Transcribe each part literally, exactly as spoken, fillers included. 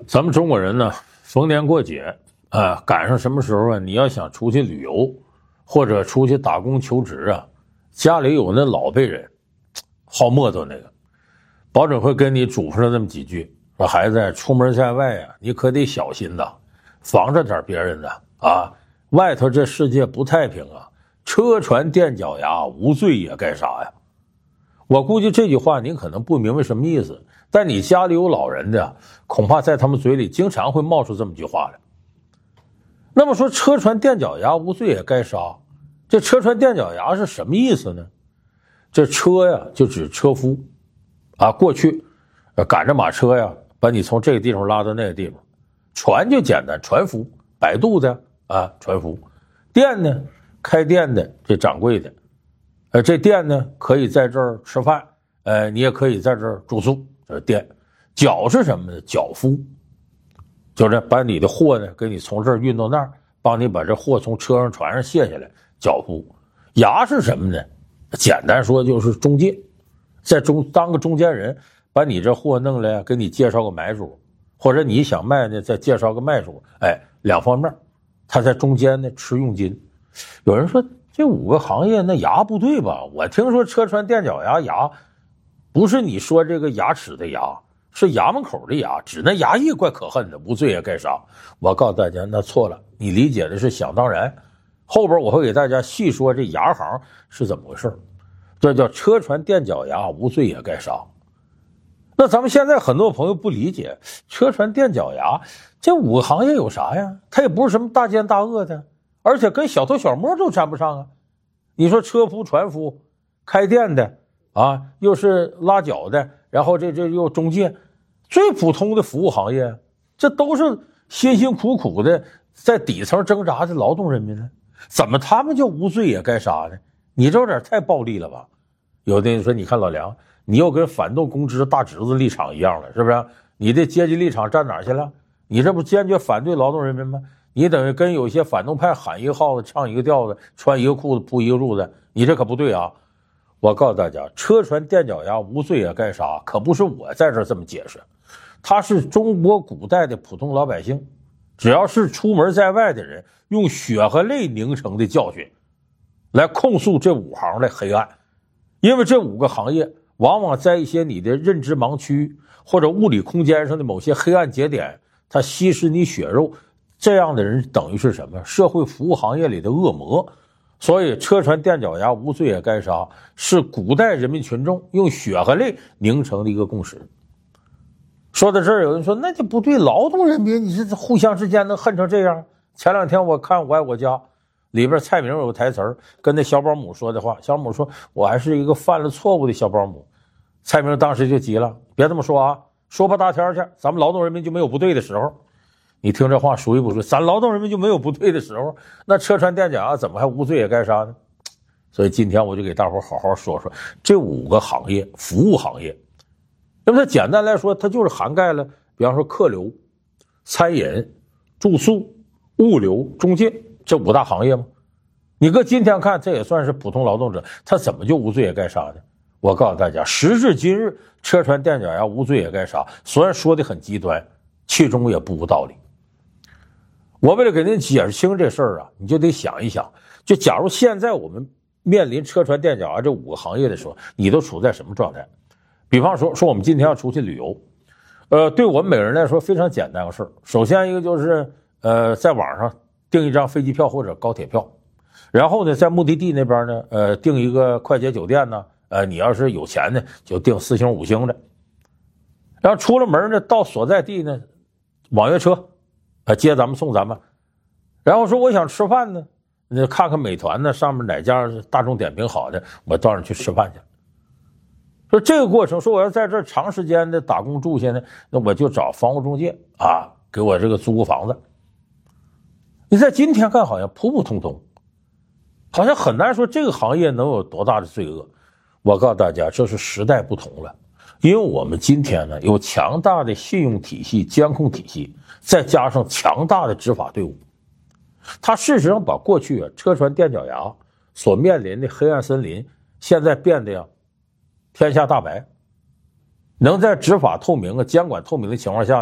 咱们中国人呢，逢年过节啊、呃，赶上什么时候啊？你要想出去旅游，或者出去打工求职啊，家里有那老辈人，好磨叨那个，保准会跟你嘱咐上那么几句，说孩子出门在外啊，你可得小心呐，防着点别人呐啊！外头这世界不太平啊，车船垫脚牙，无罪也该杀呀。我估计这句话您可能不明白什么意思，但你家里有老人的，恐怕在他们嘴里经常会冒出这么句话来。那么说车船垫脚牙，无罪也该杀，这车船垫脚牙是什么意思呢？这车呀就指车夫啊，过去赶着马车呀，把你从这个地方拉到那个地方。船就简单，船夫，摆渡的啊，船夫。店呢，开店的，这掌柜的。呃，这店呢可以在这儿吃饭，呃，你也可以在这儿住宿，这是店。脚是什么呢？脚夫，就是把你的货呢给你从这儿运到那儿，帮你把这货从车上船上卸下来，脚夫。牙是什么呢？简单说就是中介，在中当个中间人，把你这货弄来，给你介绍个买主，或者你想卖呢，再介绍个卖主，哎，两方面，他在中间呢吃佣金。有人说这五个行业那牙不对吧？我听说车船垫脚牙，牙不是你说这个牙齿的牙，是衙门口的牙，指那衙役怪可恨的，无罪也该杀。我告诉大家，那错了，你理解的是想当然。后边我会给大家细说这牙行是怎么回事，这叫车船垫脚牙，无罪也该杀。那咱们现在很多朋友不理解，车船垫脚牙这五个行业有啥呀？它也不是什么大奸大恶的，而且跟小偷小摸都沾不上啊。你说车夫、船夫、开店的啊，又是拉脚的，然后这这又中介，最普通的服务行业，这都是辛辛苦苦的在底层挣扎的劳动人民呢，怎么他们就无罪也该杀呢？你这有点太暴力了吧？有的人说，你看老梁，你又跟反动公知大侄子立场一样了，是不是？你的阶级立场站哪儿去了？你这不坚决反对劳动人民吗？你等于跟有些反动派喊一个号子唱一个调子，穿一个裤子铺一个褥子，你这可不对啊。我告诉大家，车船垫脚牙，无罪也该杀，可不是我在这这么解释，他是中国古代的普通老百姓，只要是出门在外的人，用血和泪凝成的教训来控诉这五行的黑暗。因为这五个行业往往在一些你的认知盲区或者物理空间上的某些黑暗节点，它吸食你血肉，这样的人等于是什么？社会服务行业里的恶魔。所以车船垫脚牙，无罪也该杀，是古代人民群众用血和泪凝成的一个共识。说到这儿，有人说那就不对，劳动人民你是互相之间能恨成这样？前两天我看《我爱我家》里边蔡明有个台词跟那小保姆说的话，小保姆说我还是一个犯了错误的小保姆。蔡明当时就急了，别这么说啊，说破大天去，咱们劳动人民就没有不对的时候。你听这话属于不属于？咱劳动人民就没有不对的时候，那车船垫脚牙怎么还无罪也该杀呢？所以今天我就给大伙好好说说这五个行业，服务行业。那么它简单来说，它就是涵盖了比方说客流、餐饮、住宿、物流、中介这五大行业吗？你搁今天看，这也算是普通劳动者，他怎么就无罪也该杀呢？我告诉大家，时至今日，车船垫脚牙，无罪也该杀，虽然说的很极端，其中也不无道理。我为了给您解释清这事儿啊，你就得想一想，就假如现在我们面临车船垫脚牙这五个行业的时候，你都处在什么状态？比方说，说我们今天要出去旅游，呃，对我们每个人来说非常简单的事儿。首先一个就是呃，在网上订一张飞机票或者高铁票，然后呢，在目的地那边呢，呃，订一个快捷酒店呢，呃，你要是有钱呢，就订四星五星的。然后出了门呢，到所在地呢，网约车。啊，接咱们送咱们，然后说我想吃饭呢，那看看美团呢上面哪家大众点评好的，我到那去吃饭去。说这个过程，说我要在这儿长时间的打工住下呢，那我就找房屋中介啊，给我这个租个房子。你在今天看好像普普通通，好像很难说这个行业能有多大的罪恶。我告诉大家，这是时代不同了。因为我们今天呢有强大的信用体系、监控体系，再加上强大的执法队伍，它事实上把过去啊车船垫脚牙所面临的黑暗森林，现在变得呀天下大白。能在执法透明啊、监管透明的情况下呢，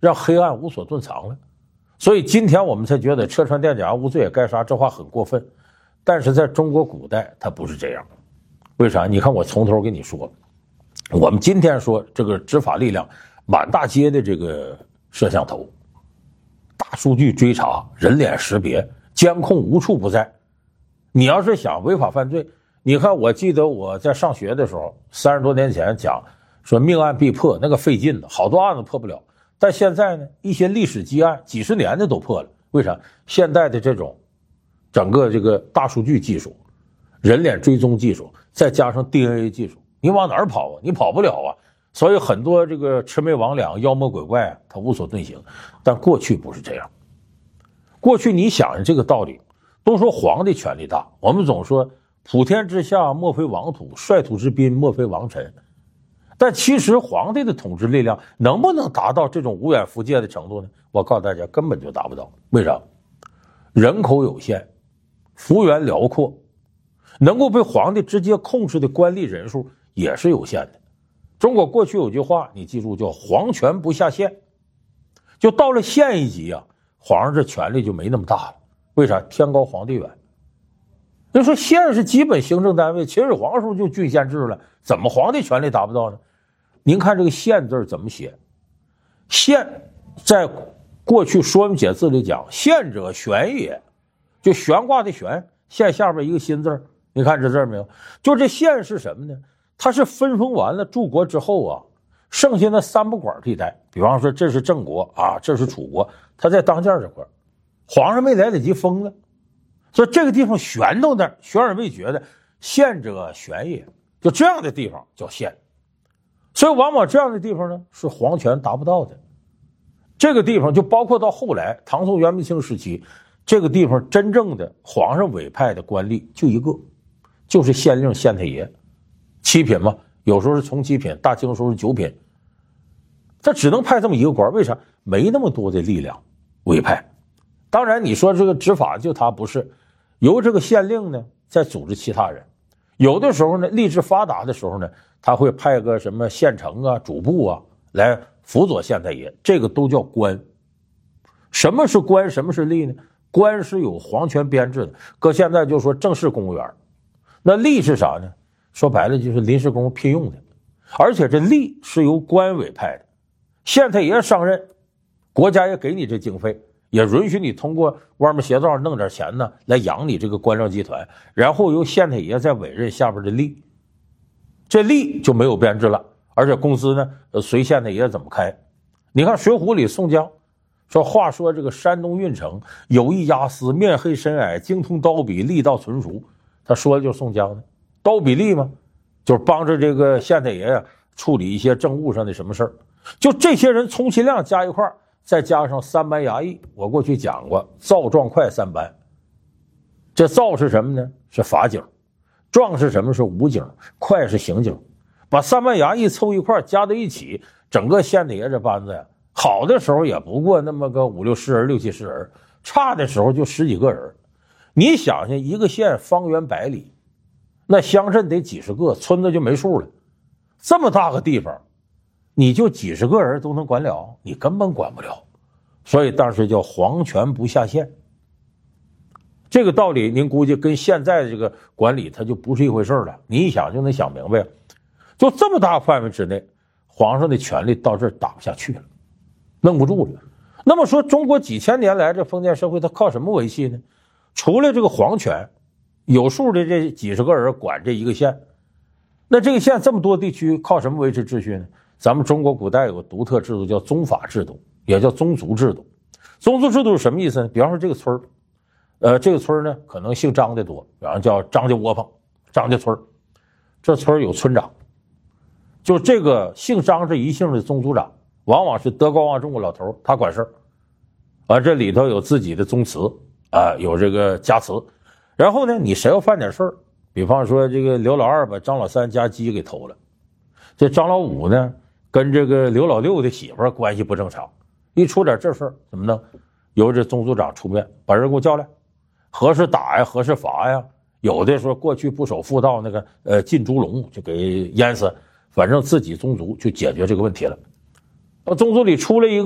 让黑暗无所遁藏了。所以今天我们才觉得车船电甲无罪也该杀，这话很过分。但是在中国古代它不是这样。为啥？你看我从头跟你说，我们今天说这个执法力量满大街的这个摄像头，大数据追查，人脸识别，监控无处不在。你要是想违法犯罪，你看我记得我在上学的时候三十多年前讲说命案必破，那个费劲的，好多案子破不了。但现在呢，一些历史积案几十年的都破了。为啥？现代的这种整个这个大数据技术，人脸追踪技术，再加上 D N A 技术，你往哪儿跑啊？你跑不了啊。所以很多这个魑魅魍魉妖魔鬼怪啊，它无所遁形。但过去不是这样，过去你想这个道理，都说皇帝权力大，我们总说普天之下莫非王土，率土之滨莫非王臣。但其实皇帝的统治力量能不能达到这种无远弗届的程度呢？我告诉大家，根本就达不到。为啥？人口有限，幅员辽阔，能够被皇帝直接控制的官吏人数也是有限的。中国过去有句话，你记住，叫皇权不下县。就到了县一级啊，皇上这权力就没那么大了。为啥？天高皇帝远。就说县是基本行政单位，秦始皇时候就郡县制了，怎么皇帝权力达不到呢？您看这个县字怎么写？县在过去说文解字里讲，县者悬也，就悬挂的悬，县下边一个心字，你看这字没有？就这县是什么呢？它是分封完了诸国之后啊，剩下那三不管地带，比方说这是郑国啊，这是楚国，他在当间这块，皇上没来得及封了。所以这个地方悬到那儿，悬而未决的，县者悬也，就这样的地方叫县。所以往往这样的地方呢，是皇权达不到的。这个地方就包括到后来唐宋元明清时期，这个地方真正的皇上委派的官吏就一个，就是县令县太爷，七品嘛，有时候是从七品，大清时候是九品，他只能派这么一个官。为啥？没那么多的力量委派。当然你说这个执法就他不是，由这个县令呢再组织其他人，有的时候呢吏治发达的时候呢，他会派个什么县丞啊主簿啊来辅佐县太爷，这个都叫官。什么是官，什么是吏呢？官是有皇权编制的，搁现在就说正式公务员。那吏是啥呢？说白了就是临时工聘用的，而且这吏是由官委派的。县太爷上任，国家也给你这经费，也允许你通过外面邪道弄点钱呢来养你这个官僚集团，然后由县太爷再委任下边的吏，这吏就没有编制了，而且工资呢随县太爷怎么开。你看水浒里宋江说，话说这个山东郓城有一押司，面黑身矮，精通刀笔，力道纯熟。他说的就是宋江的刀笔吏嘛，就是帮着这个县太爷啊处理一些政务上的什么事儿。就这些人充其量加一块，再加上三班衙役，我过去讲过造壮快三班。这造是什么呢？是法警。壮是什么？是武警。快是刑警。把三班衙役凑一块加在一起，整个县太爷这班子呀，好的时候也不过那么个五六十人六七十人，差的时候就十几个人。你想想，一个县方圆百里，那乡镇得几十个，村子就没数了。这么大个地方，你就几十个人都能管了？你根本管不了。所以当时叫皇权不下县。这个道理您估计跟现在这个管理它就不是一回事了。你一想就能想明白，就这么大范围之内，皇上的权力到这儿打不下去了，弄不住了。那么说中国几千年来这封建社会它靠什么维系呢？除了这个皇权，有数的这几十个人管这一个县，那这个县这么多地区靠什么维持秩序呢？咱们中国古代有个独特制度叫宗法制度，也叫宗族制度。宗族制度是什么意思呢？比方说这个村呃，这个村呢可能姓张的多，比方叫张家窝棚，张家村，这村有村长，就这个姓张这一姓的宗族长，往往是德高望重的老头，他管事儿，啊，这里头有自己的宗祠啊，有这个家祠。然后呢，你谁要犯点事儿，比方说这个刘老二把张老三家鸡给偷了，这张老五呢跟这个刘老六的媳妇关系不正常，一出点这事儿怎么弄？由这宗族长出面把人给我叫来，何时打呀，何时罚呀？有的说过去不守妇道，那个呃进猪笼就给淹死，反正自己宗族就解决这个问题了。宗族里出来一个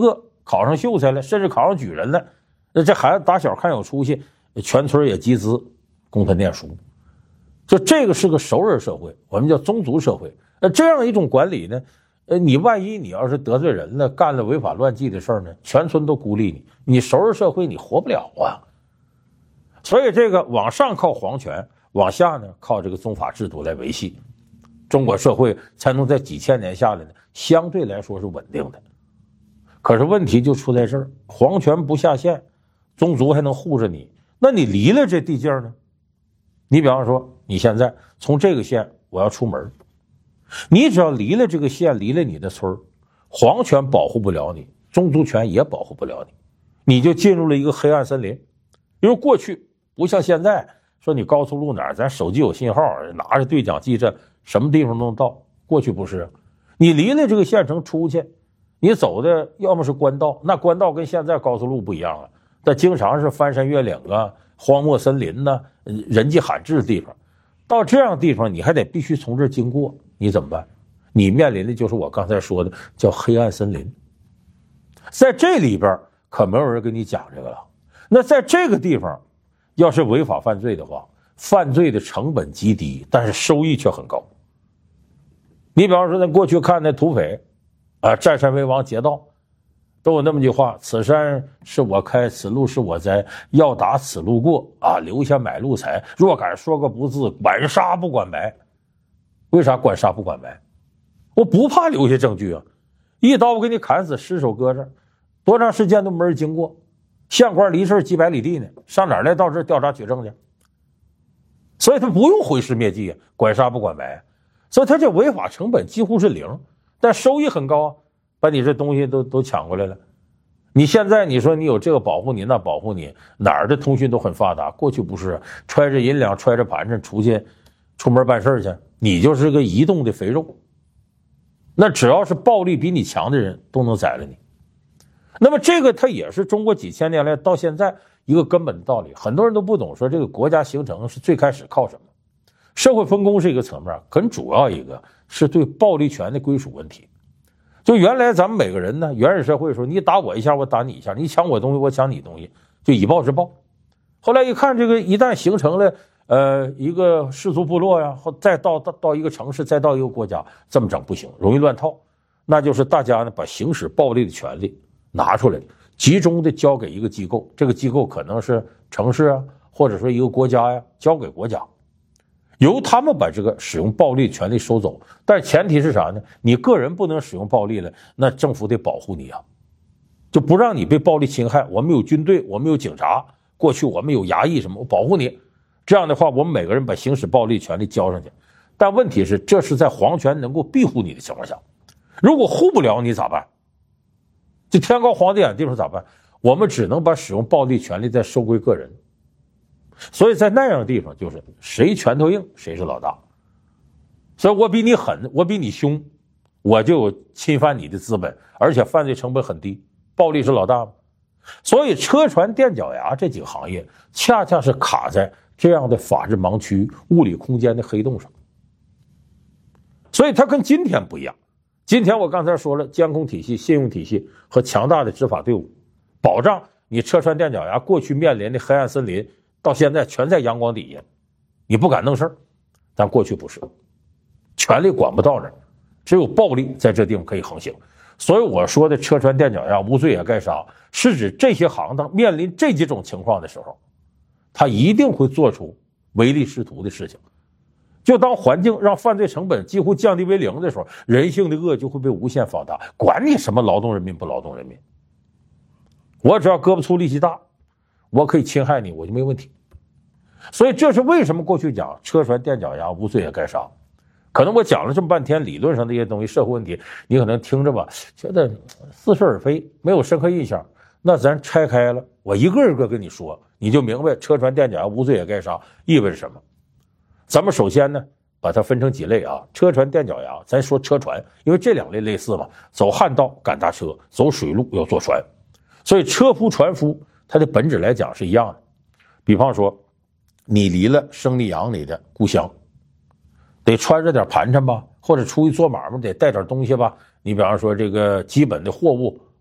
考上秀才了，甚至考上举人了。那这孩子打小看有出息，全村也集资供他念书。就这个是个熟人社会，我们叫宗族社会。那这样一种管理呢，呃，你万一你要是得罪人了，干了违法乱纪的事儿呢，全村都孤立你，你熟人社会你活不了啊。所以这个往上靠皇权，往下呢靠这个宗法制度来维系，中国社会才能在几千年下来呢，相对来说是稳定的。可是问题就出在这儿，皇权不下线，宗族还能护着你，那你离了这地界呢？你比方说，你现在从这个县我要出门，你只要离了这个县，离了你的村，皇权保护不了你，宗族权也保护不了你，你就进入了一个黑暗森林。因为过去不像现在，说你高速路哪儿，咱手机有信号，拿着对讲机这什么地方都能到。过去不是，你离了这个县城出去，你走的要么是官道，那官道跟现在高速路不一样了，但经常是翻山越岭啊，荒漠森林呐、啊，人迹罕至的地方。到这样的地方，你还得必须从这儿经过，你怎么办？你面临的就是我刚才说的叫黑暗森林。在这里边可没有人跟你讲这个了。那在这个地方，要是违法犯罪的话，犯罪的成本极低，但是收益却很高。你比方说，咱过去看那土匪啊，占山为王劫道，都有那么句话：此山是我开，此路是我栽，要打此路过啊，留下买路财。若敢说个不字，管杀不管埋。为啥管杀不管埋？我不怕留下证据啊，一刀我给你砍死，尸首搁这儿，多长时间都没人经过。县官离这儿几百里地呢，上哪儿来到这儿调查取证去？所以他不用毁尸灭迹啊，管杀不管埋，所以他这违法成本几乎是零，但收益很高啊，把你这东西都都抢过来了。你现在你说你有这个保护你那保护你，哪儿的通讯都很发达，过去不是，揣着银两揣着盘子出去出门办事去，你就是个移动的肥肉。那只要是暴力比你强的人都能宰了你。那么这个它也是中国几千年来到现在一个根本的道理，很多人都不懂，说这个国家形成是最开始靠什么？社会分工是一个层面，很主要一个是对暴力权的归属问题。就原来咱们每个人呢，原始社会的时候，你打我一下我打你一下，你抢我东西我抢你东西，就以暴制暴。后来一看，这个一旦形成了呃一个氏族部落呀，或再到到到一个城市，再到一个国家，这么整不行，容易乱套。那就是大家呢把行使暴力的权利拿出来，集中的交给一个机构，这个机构可能是城市啊，或者说一个国家呀，交给国家，由他们把这个使用暴力权利收走。但前提是啥呢？你个人不能使用暴力了，那政府得保护你啊，就不让你被暴力侵害。我们有军队，我们有警察，过去我们有衙役什么，我保护你。这样的话，我们每个人把行使暴力权利交上去。但问题是，这是在皇权能够庇护你的情况下，如果护不了你咋办？就天高皇帝远的地方咋办？我们只能把使用暴力权利再收归个人。所以在那样的地方，就是谁拳头硬谁是老大。所以我比你狠，我比你凶，我就有侵犯你的资本，而且犯罪成本很低，暴力是老大嘛。所以车船电脚牙这几个行业恰恰是卡在这样的法治盲区、物理空间的黑洞上。所以它跟今天不一样。今天我刚才说了，监控体系、信用体系和强大的执法队伍，保障你车船电脚牙过去面临的黑暗森林，到现在全在阳光底下，你不敢弄事儿。但过去不是，权力管不到那儿，只有暴力在这地方可以横行。所以我说的车船电脚牙无罪也该杀，是指这些行当面临这几种情况的时候，他一定会做出唯利是图的事情。就当环境让犯罪成本几乎降低为零的时候，人性的恶就会被无限放大，管你什么劳动人民不劳动人民，我只要胳膊粗力气大，我可以侵害你，我就没问题。所以这是为什么过去讲车船电脚牙无罪也该杀。可能我讲了这么半天理论上的一些东西，社会问题，你可能听着吧觉得似是而非，没有深刻印象。那咱拆开了，我一个一个跟你说，你就明白车船电脚牙无罪也该杀意味着什么。咱们首先呢把它分成几类啊，车船电脚牙，咱说车船，因为这两类类似嘛，走旱道赶大车，走水路要坐船，所以车夫船夫它的本质来讲是一样的。比方说你离了生你养你的故乡，得穿着点盘缠吧，或者出去做买卖得带点东西吧。你比方说这个基本的货物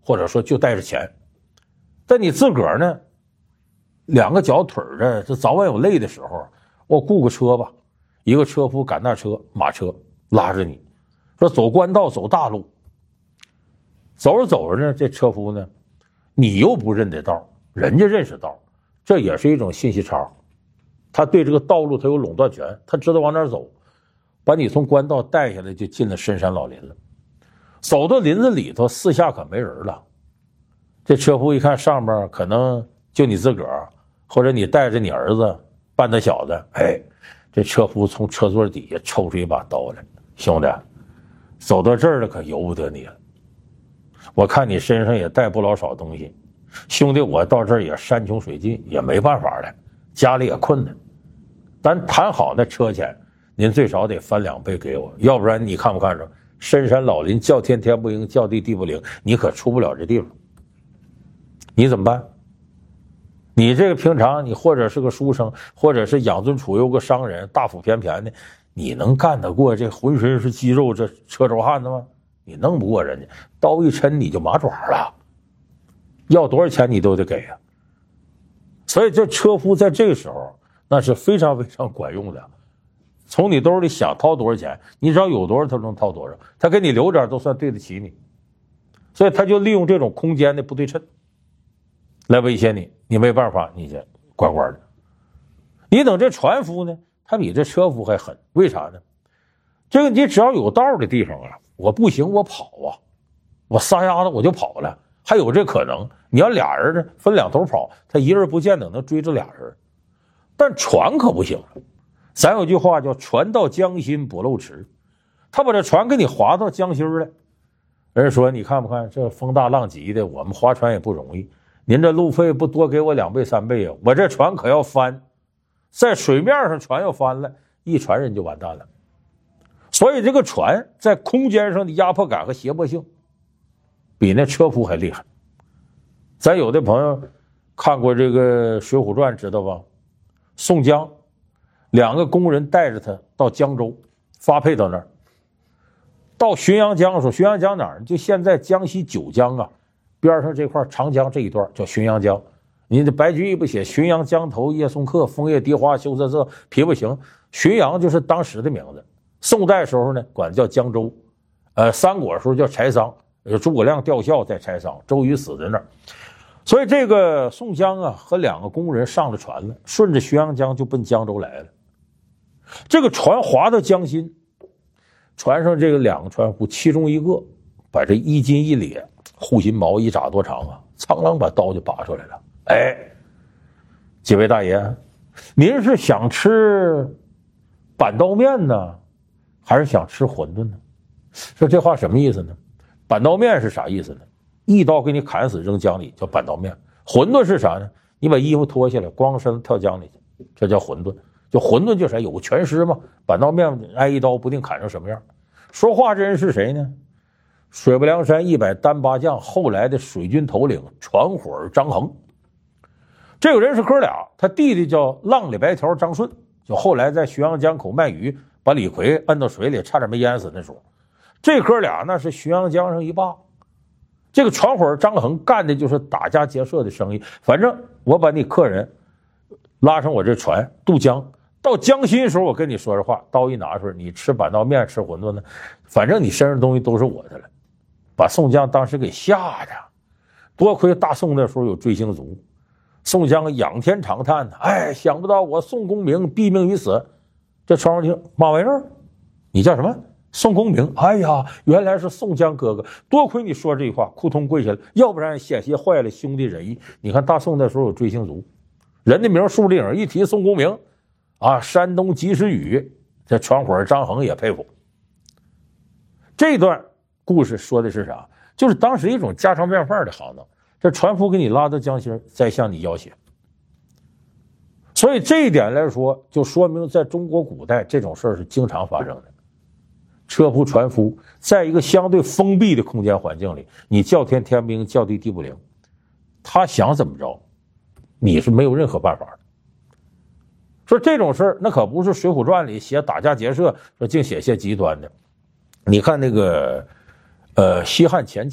或者说就带着钱。但你自个儿呢，两个脚腿的，这早晚有累的时候，我雇个车吧，一个车夫赶大车马车拉着你，说走官道走大路。走着走着呢，这车夫呢，你又不认得道，人家认识道，这也是一种信息差。他对这个道路他有垄断权，他知道往哪儿走，把你从官道带下来，就进了深山老林了。走到林子里头，四下可没人了。这车夫一看上面可能就你自个儿，或者你带着你儿子半大小子，哎，这车夫从车座底下抽出一把刀来，兄弟，走到这儿了可由不得你了。我看你身上也带不老少东西，兄弟，我到这儿也山穷水尽，也没办法了，家里也困难。咱谈好那车钱，您最少得翻两倍给我，要不然你看不看着？深山老林，叫天天不应，叫地地不灵，你可出不了这地方。你怎么办？你这个平常你或者是个书生，或者是养尊处优个商人，大腹便便的，你能干得过这浑身是肌肉这车轴汉子吗？你弄不过人家，刀一抻你就麻爪了，要多少钱你都得给啊。所以这车夫在这个时候那是非常非常管用的，从你兜里想掏多少钱，你只要有多少他能掏多少，他给你留点都算对得起你。所以他就利用这种空间的不对称来威胁你，你没办法，你就乖乖的。你等这船夫呢，他比这车夫还狠，为啥呢？这个你只要有道的地方啊，我不行我跑啊，我撒丫子我就跑了，还有这可能。你要俩人呢分两头跑，他一人不见得能追着俩人，但船可不行了。咱有句话叫船到江心不漏池，他把这船给你划到江心来。人说你看不看这风大浪急的，我们划船也不容易，您这路费不多给我两倍三倍啊，我这船可要翻，在水面上船要翻了，一船人就完蛋了。所以这个船在空间上的压迫感和胁迫性比那车夫还厉害。咱有的朋友看过这个《水浒传》知道吧？宋江两个工人带着他到江州发配到那儿，到浔阳江，说浔阳江哪儿？就现在江西九江啊边上这块长江这一段叫浔阳江。你的白居易不写浔阳江头夜送客，枫叶荻花羞涩涩，皮不行。浔阳就是当时的名字。宋代时候呢管叫江州，呃，三国时候叫柴桑，诸葛亮吊孝在柴桑，周瑜死在那儿。所以这个宋江啊和两个工人上了船了，顺着浔阳江就奔江州来了。这个船划到江心，船上这个两个船夫，其中一个把这衣襟一咧，护心毛一拃多长啊，苍啷把刀就拔出来了。哎，几位大爷，您是想吃板刀面呢，还是想吃馄饨呢？说这话什么意思呢？板刀面是啥意思呢？一刀给你砍死扔江里叫板刀面。馄饨是啥呢？你把衣服脱下来光身子跳江里去，这叫馄饨。就馄饨就是有个全尸嘛，板刀面挨一刀不定砍成什么样。说话这人是谁呢？水泊梁山一百单八将后来的水军头领船伙张衡。这个人是哥俩，他弟弟叫浪里白条张顺，就后来在浔阳江口卖鱼把李逵摁到水里差点没淹死那时候。这哥俩那是浔阳江上一霸。这个船伙张衡干的就是打家劫舍的生意，反正我把你客人拉上我这船渡江，到江心的时候我跟你说这话，刀一拿出来，你吃板刀面吃馄饨呢，反正你身上东西都是我的了。把宋江当时给吓着，多亏大宋那时候有追星族，宋江仰天长叹，哎，想不到我宋公明毙命于此。这船上听嘛玩意儿？你叫什么？宋公明？哎呀，原来是宋江哥哥，多亏你说这句话，扑通跪下来，要不然险些坏了兄弟仁义。你看大宋那时候有追星族，人的名树立一提宋公明啊，山东及时雨，这船伙张衡也佩服。这段故事说的是啥？就是当时一种家常便饭的行当，这船夫给你拉到江心再向你要挟。所以这一点来说，就说明在中国古代这种事儿是经常发生的。车夫船夫在一个相对封闭的空间环境里，你叫天天不应，叫地地不灵，他想怎么着你是没有任何办法的。说这种事儿那可不是水浒传里写打家劫舍说净写些极端的。你看那个呃西汉前期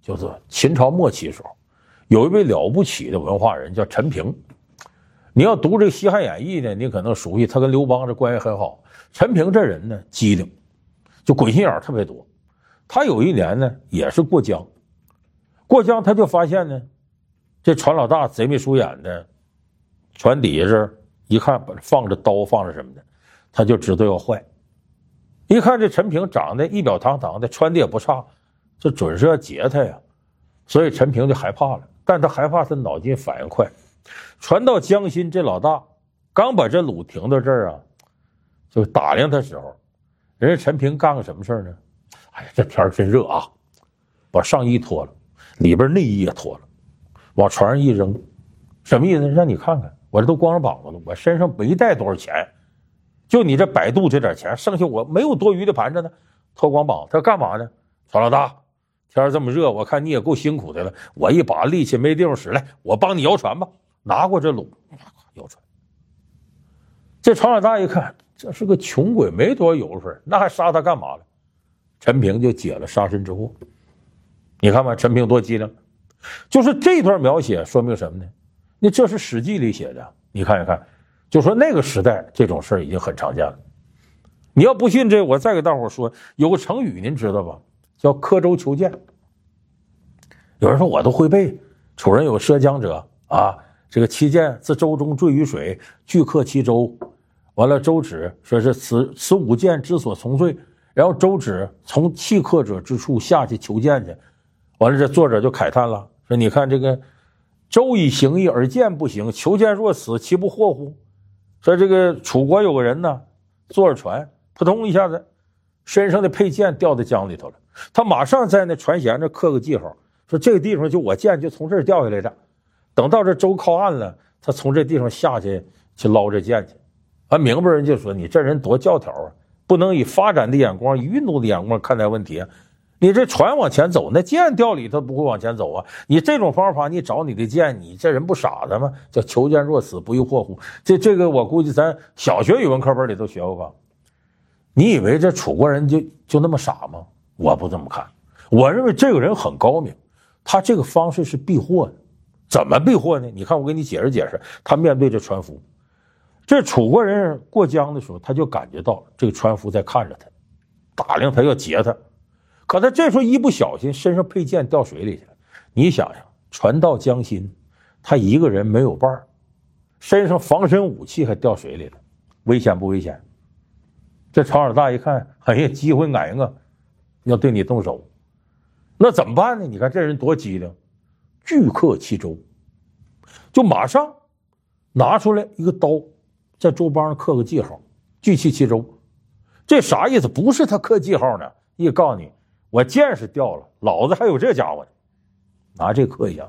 就是秦朝末期的时候，有一位了不起的文化人叫陈平。你要读这个《西汉演义》呢，你可能熟悉，他跟刘邦这关系很好。陈平这人呢，机灵，就鬼心眼特别多。他有一年呢，也是过江，过江他就发现呢，这船老大贼眉鼠眼的，船底下这儿一看放着刀，放着什么的，他就知道要坏。一看这陈平长得仪表堂堂的，穿的也不差，这准是要劫他呀，所以陈平就害怕了。但他害怕他脑筋反应快。船到江心，这老大刚把这橹停到这儿啊，就打量他时候，人家陈平干个什么事呢？哎呀，这天真热啊，把上衣脱了，里边内衣也脱了，往船上一扔，什么意思？让你看看，我这都光着膀子了，我身上没带多少钱，就你这百度这点钱，剩下我没有多余的盘着呢。脱光膀，他干嘛呢？船老大，天这么热，我看你也够辛苦的了，我一把力气没地方使，来，我帮你摇船吧。拿过这橹，摇船。这船老大一看，这是个穷鬼，没多少油水，那还杀他干嘛了？陈平就解了杀身之祸。你看吧，陈平多机灵。就是这段描写说明什么呢？那这是《史记》里写的，你看一看，就说那个时代这种事儿已经很常见了。你要不信这，我再给大伙说，有个成语您知道吧？叫刻舟求剑。有人说我都会背，楚人有涉江者啊。这个其剑自舟中坠于水，俱刻其舟。完了，周芷说是此此五剑之所从坠，然后周芷从弃刻者之处下去求剑去。完了，这作者就慨叹了，说你看这个舟以行义而剑不行，求剑若死，其不惑乎？说这个楚国有个人呢，坐着船，扑通一下子，身上的佩剑掉在江里头了。他马上在那船舷这刻个记号，说这个地方就我剑就从这儿掉下来的。等到这舟靠岸了，他从这地方下去去捞这剑去。啊，明白人就说你这人多教条啊，不能以发展的眼光、以运动的眼光看待问题啊。你这船往前走，那剑掉里头不会往前走啊。你这种方法，你找你的剑，你这人不傻子吗？叫求剑若死，不亦惑乎？这这个我估计咱小学语文课本里都学过吧？你以为这楚国人就就那么傻吗？我不这么看，我认为这个人很高明，他这个方式是避祸的。怎么避祸呢？你看我给你解释解释。他面对这船夫，这楚国人过江的时候，他就感觉到这个船夫在看着他，打量他要劫他。可他这时候一不小心，身上佩剑掉水里去了。你想想，船到江心，他一个人没有伴儿，身上防身武器还掉水里了，危险不危险？这船老大一看，哎呀，机会来啊，要对你动手，那怎么办呢？你看这人多机灵。俱刻其舟，就马上拿出来一个刀，在舟帮上刻个记号，聚其其舟。这啥意思？不是他刻记号呢，也告诉你，我剑是掉了，老子还有这家伙呢，拿这刻一下。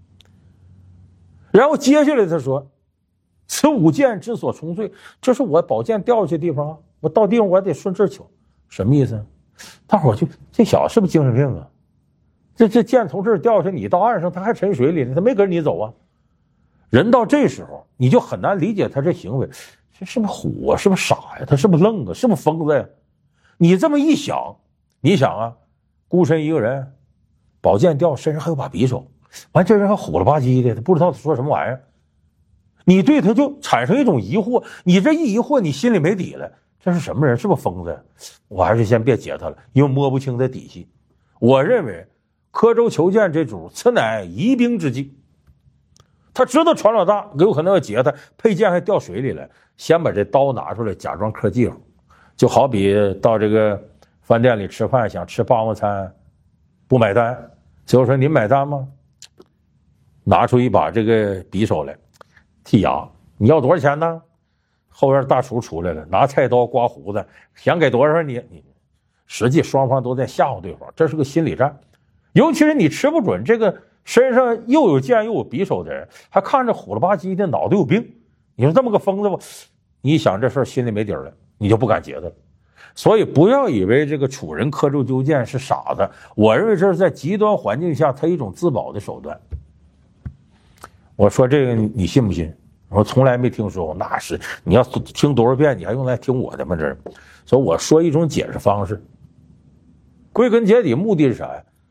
然后接下来他说：“此五剑之所从坠，这是我宝剑掉下去的地方啊，我到地方我得顺这儿求。”什么意思？大伙儿就这小子是不是精神病啊？这这剑从这儿掉下去，你到岸上他还沉水里呢，他没跟你走啊。人到这时候你就很难理解他这行为，这是不是虎啊？是不是傻呀？他是不是愣啊？是不是疯子呀？你这么一想，你想啊，孤身一个人，宝剑掉，身上还有把匕首，完这人还虎了吧唧的，他不知道他说什么玩意儿，你对他就产生一种疑惑，你这一疑惑，你心里没底了，这是什么人？是不是疯子呀？我还是先别解他了，因为摸不清他底细。我认为刻舟求剑这主，此乃疑兵之计。他知道船老大有可能要劫他，佩剑还掉水里了，先把这刀拿出来，假装刻记号，就好比到这个饭店里吃饭，想吃霸王餐，不买单，最后说您买单吗？拿出一把这个匕首来，剔牙，你要多少钱呢？后边大厨出来了，拿菜刀刮胡子，想给多少你你，实际双方都在吓唬对方，这是个心理战。尤其是你吃不准这个身上又有剑又有匕首的人，还看着虎了吧唧的，脑袋有病。你说这么个疯子吧，你想这事心里没底儿了，你就不敢结他了。所以不要以为这个楚人刻舟求剑是傻子，我认为这是在极端环境下他一种自保的手段。我说这个你信不信？我从来没听说过，那是你要听多少遍，你还用来听我的吗？这是，所以我说一种解释方式。归根结底，目的是啥呀？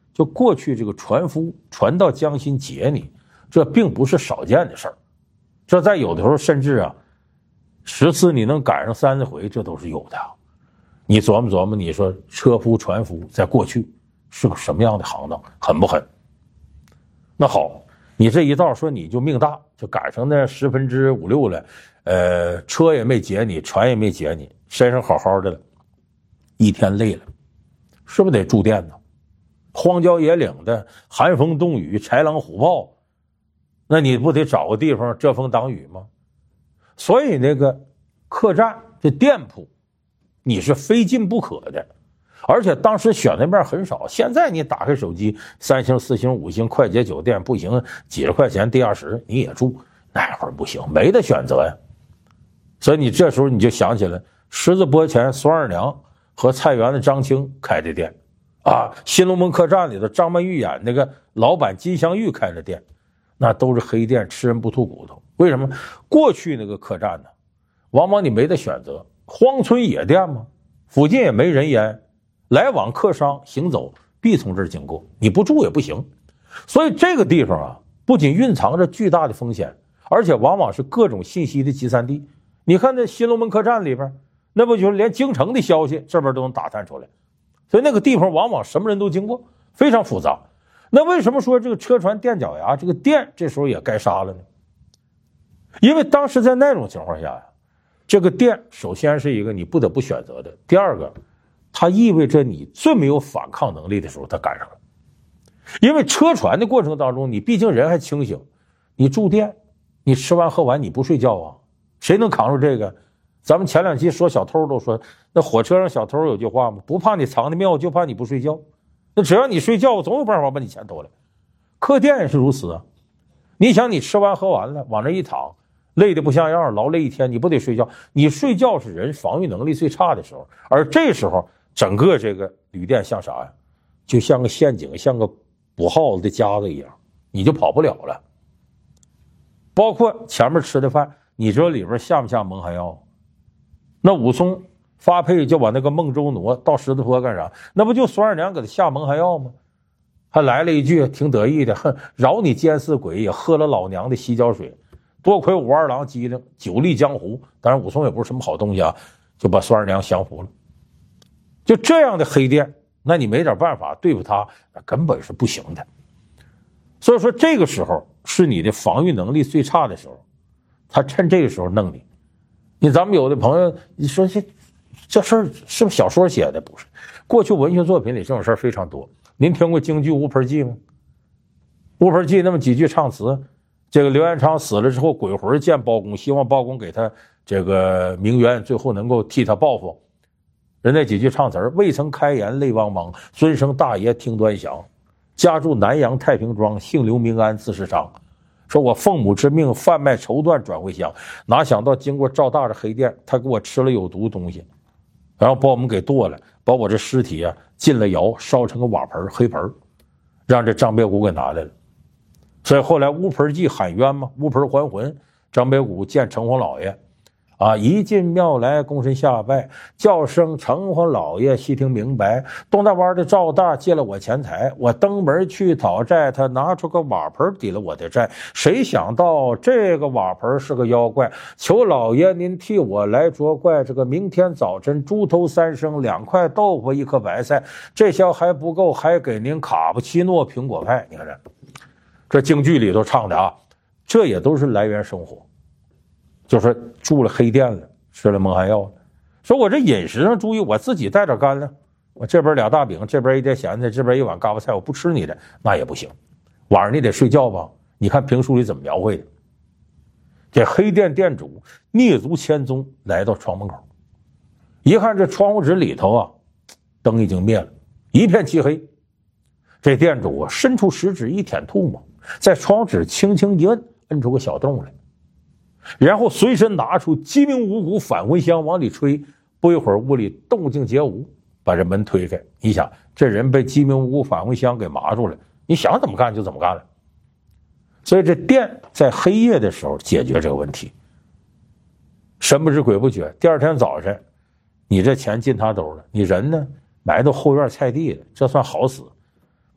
就过去这个船夫船到江心劫你，这并不是少见的事儿。这在有的时候甚至啊，十次你能赶上三十回，这都是有的。你琢磨琢磨，你说车夫船夫在过去是个什么样的行当，狠不狠？那好，你这一道说你就命大，就赶上那十分之五六了，呃，车也没劫你，船也没劫你，身上好好的了，一天累了，是不是得住店呢？荒郊野岭的，寒风冻雨，豺狼虎豹，那你不得找个地方遮风挡雨吗？所以那个客栈这店铺你是非进不可的，而且当时选择面很少。现在你打开手机，三星四星五星快捷酒店不行几十块钱地下室你也住，那会儿不行，没得选择呀。所以你这时候你就想起来狮子坡前孙二娘和菜园的张青开的店啊，新龙门客栈里头张曼玉演那个老板金镶玉开的店，那都是黑店，吃人不吐骨头。为什么？过去那个客栈呢，往往你没得选择，荒村野店嘛，附近也没人烟，来往客商行走必从这儿经过，你不住也不行。所以这个地方啊，不仅蕴藏着巨大的风险，而且往往是各种信息的集散地。你看这新龙门客栈里边，那不就是连京城的消息这边都能打探出来，所以那个地方往往什么人都经过，非常复杂。那为什么说这个车船垫脚牙，这个店这时候也该杀了呢？因为当时在那种情况下呀，这个店首先是一个你不得不选择的，第二个它意味着你最没有反抗能力的时候它赶上了。因为车船的过程当中，你毕竟人还清醒，你住店你吃完喝完你不睡觉啊，谁能扛住这个？咱们前两期说小偷都说，那火车上小偷有句话吗？不怕你藏的妙，就怕你不睡觉。那只要你睡觉，我总有办法把你钱偷来。客店也是如此啊，你想你吃完喝完了往那一躺，累得不像样，劳累一天，你不得睡觉？你睡觉是人防御能力最差的时候，而这时候整个这个旅店像啥呀？就像个陷阱，像个捕耗子的夹子一样，你就跑不了了。包括前面吃的饭，你知道里边下不下蒙汗药？那武松发配就把那个孟周挪到狮子坡干啥？那不就孙二娘给他下蒙汗药吗？还来了一句挺得意的，哼，饶你奸似鬼，也喝了老娘的洗脚水。多亏武二郎机灵，久历江湖，当然武松也不是什么好东西啊，就把孙二娘降服了。就这样的黑店，那你没点办法对付他，那根本是不行的。所以说这个时候是你的防御能力最差的时候，他趁这个时候弄你。你咱们有的朋友，你说这这事儿是不是小说写的？不是，过去文学作品里这种事儿非常多。您听过京剧《乌盆记》吗？《乌盆记》那么几句唱词，这个刘元昌死了之后，鬼魂见包公，希望包公给他这个鸣冤，最后能够替他报复。人那几句唱词儿：未曾开言泪汪汪，尊生大爷听端详。家住南阳太平庄，姓刘名安，字世昌。说我奉母之命贩卖绸缎转回乡，哪想到经过赵大的黑店，他给我吃了有毒东西，然后把我们给剁了，把我这尸体啊进了窑，烧成个瓦盆黑盆，让这张别谷给拿来了。所以后来乌盆记喊冤嘛，乌盆还魂，张别谷见城隍老爷啊，一进庙来躬身下拜，叫声城隍老爷细听明白，东大湾的赵大借了我钱财，我登门去讨债，他拿出个瓦盆抵了我的债，谁想到这个瓦盆是个妖怪，求老爷您替我来捉怪，这个明天早晨猪头三升，两块豆腐，一颗白菜，这下还不够，还给您卡布奇诺苹果派。你看这这京剧里头唱的啊，这也都是来源生活，就是住了黑店了，吃了蒙汗药了。说我这饮食上注意，我自己带点干粮，我这边俩大饼，这边一碟咸菜，这边一碗嘎巴菜，我不吃你的那也不行。晚上你得睡觉吧？你看评书里怎么描绘的？这黑店店主蹑足千踪来到窗门口，一看这窗户纸里头啊，灯已经灭了，一片漆黑。这店主啊，伸出食指一舔唾沫，在窗纸轻轻一摁，摁出个小洞来。然后随身拿出鸡鸣五谷返魂香往里吹，不一会儿屋里动静皆无，把这门推开。你想这人被鸡鸣五谷返魂香给麻住了，你想怎么干就怎么干了。所以这店在黑夜的时候解决这个问题，神不知鬼不觉，第二天早晨你这钱进他兜了，你人呢埋到后院菜地了，这算好死。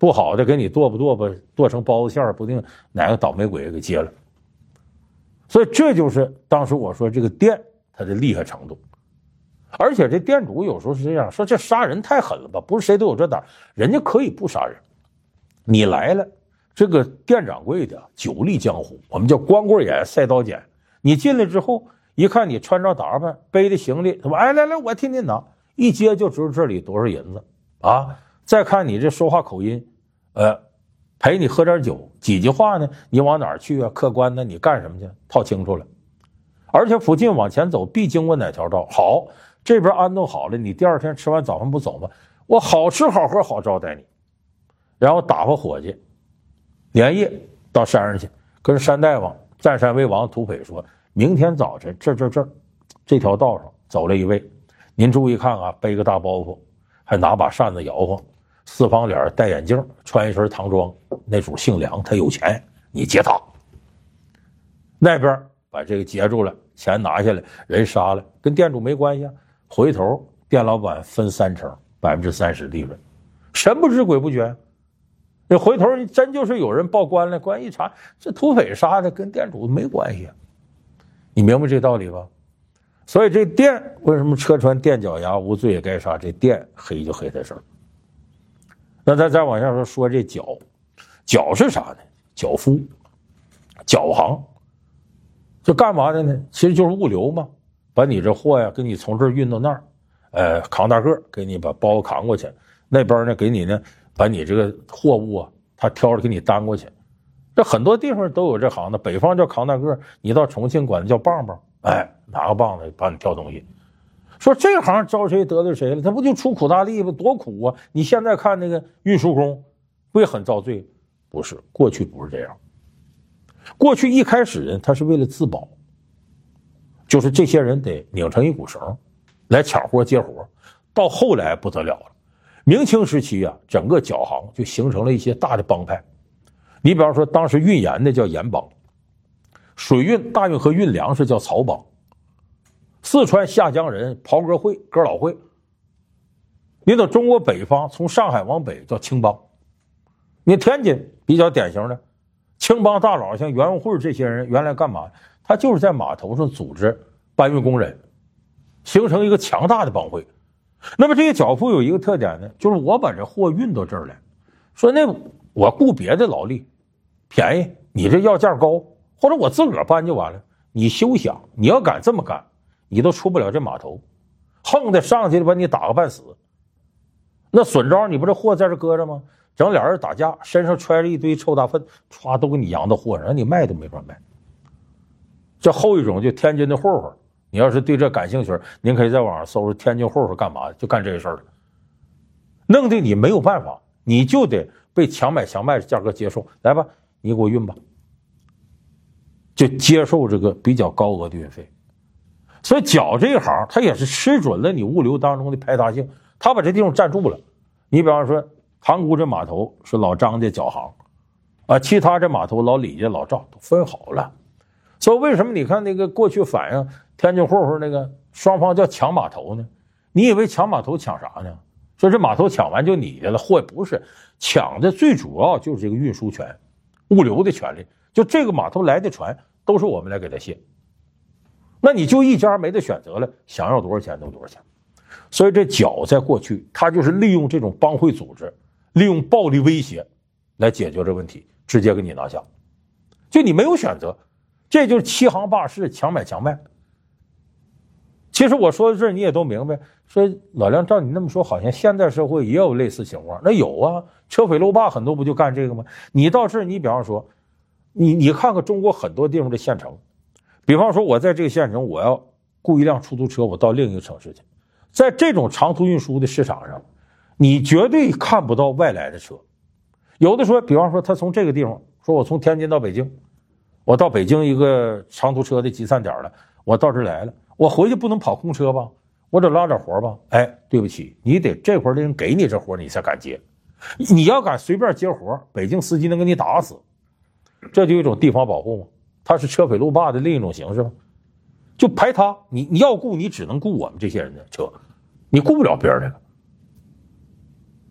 不好的给你剁吧剁吧，剁成包子馅儿，不定哪个倒霉鬼给接了。所以这就是当时我说这个店它的厉害程度。而且这店主有时候是这样说，这杀人太狠了吧，不是谁都有这胆，人家可以不杀人。你来了，这个店掌柜的久历江湖，我们叫光棍眼赛刀剪，你进来之后一看你穿着打扮，背的行李，他说哎来来我替您拿，一接就知道这里多少银子啊。再看你这说话口音，呃陪你喝点酒，几句话呢，你往哪儿去啊，客官呢，你干什么去，套清楚了。而且附近往前走必经过哪条道，好，这边安顿好了，你第二天吃完早饭不走吗？我好吃好喝好招待你。然后打发伙计连夜到山上去，跟山大王占山为王土匪说，明天早晨这这这这条道上走了一位，您注意看啊，背个大包袱，还拿把扇子摇晃，四方脸，戴眼镜，穿一身唐装，那主姓梁，他有钱，你劫他。那边把这个截住了，钱拿下来，人杀了，跟店主没关系啊。回头店老板分三成，百分之三十利润，神不知鬼不觉。这回头真就是有人报官来，官一查，这土匪杀的跟店主没关系啊。你明白这道理吧？所以这店为什么车船垫脚牙，无罪也该杀？这店黑就黑在这儿。那咱再往下说，说这脚，脚是啥呢？脚夫、脚行，这干嘛的呢？其实就是物流嘛，把你这货呀，给你从这儿运到那儿，呃，扛大个给你把包扛过去，那边呢给你呢把你这个货物啊，他挑着给你担过去。这很多地方都有这行的，北方叫扛大个，你到重庆管的叫棒棒，哎，拿个棒子帮你挑东西。说这行招谁得罪谁了？他不就出苦大力吗？多苦啊！你现在看那个运输工，不也很遭罪？不是，过去不是这样。过去一开始人他是为了自保，就是这些人得拧成一股绳来抢活接活。到后来不得了了，明清时期啊，整个脚行就形成了一些大的帮派。你比方说，当时运盐的叫盐帮，水运大运河运粮食叫漕帮，四川下江人袍哥会、哥老会。你等中国北方从上海往北叫青帮。你天津比较典型的青帮大佬，像袁文慧这些人，原来干嘛？他就是在码头上组织搬运工人，形成一个强大的帮会。那么这些脚夫有一个特点呢，就是我把这货运到这儿来，说那我雇别的劳力便宜，你这要价高，或者我自个儿搬就完了。你休想，你要敢这么干，你都出不了这码头，横的上去了把你打个半死。那损招你不这货在这搁着吗？整俩人打架，身上揣着一堆臭大粪，歘都给你扬到货上，让你卖都没法卖。这后一种就天津的混混，你要是对这感兴趣，您可以在网上搜搜天津混混干嘛，就干这个事儿了。弄得你没有办法，你就得被强买强卖的价格接受。来吧，你给我运吧，就接受这个比较高额的运费。所以脚这一行，他也是吃准了你物流当中的排他性，他把这地方占住了。你比方说，塘沽这码头是老张家脚行，啊，其他这码头老李家、老赵都分好了。所以为什么你看那个过去反映天津混混那个双方叫抢码头呢？你以为抢码头抢啥呢？说这码头抢完就你的了，或不是，抢的最主要就是这个运输权、物流的权利。就这个码头来的船都是我们来给他卸，那你就一家没得选择了，想要多少钱都多少钱。所以这脚在过去，他就是利用这种帮会组织，利用暴力威胁来解决这问题，直接给你拿下，就你没有选择，这就是欺行霸市、强买强卖。其实我说到这儿你也都明白，说老梁照你那么说，好像现代社会也有类似情况。那有啊，车匪路霸很多不就干这个吗？你到这儿，你比方说，你你看看中国很多地方的县城，比方说我在这个县城，我要雇一辆出租车，我到另一个城市去，在这种长途运输的市场上，你绝对看不到外来的车。有的说，比方说他从这个地方，说我从天津到北京，我到北京一个长途车的集散点了，我到这儿来了，我回去不能跑空车吧，我得拉点活吧。哎，对不起，你得这会儿的人给你这活你才敢接，你要敢随便接活，北京司机能给你打死。这就有一种地方保护嘛，它是车匪路霸的另一种形式嘛，就排他，你你要雇你只能雇我们这些人的车，你雇不了别人的了。